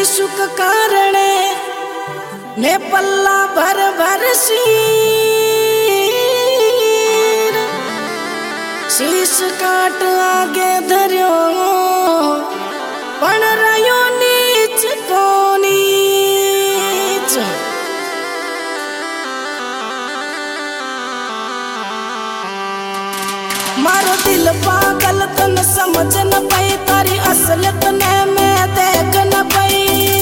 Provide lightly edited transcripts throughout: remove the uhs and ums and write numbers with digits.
सुख कारण ने पल्ला भर भर शीश काट आगे धर्यो पण रयो नीच को नीच। मारो दिल पागल तन समझ न पाई तारी असलियत ने मैं देख न पाई।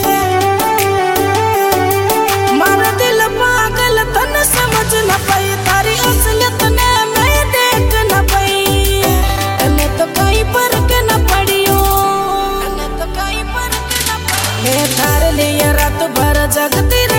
मारो दिल पागल तन समझ न पाई तारी असलियत ने मैं देख न पाई। तने तो कहीं फर्क न पड़ियो, तने तो कहीं फर्क न पड़ियो। मैं थारे लिए रात भर जगती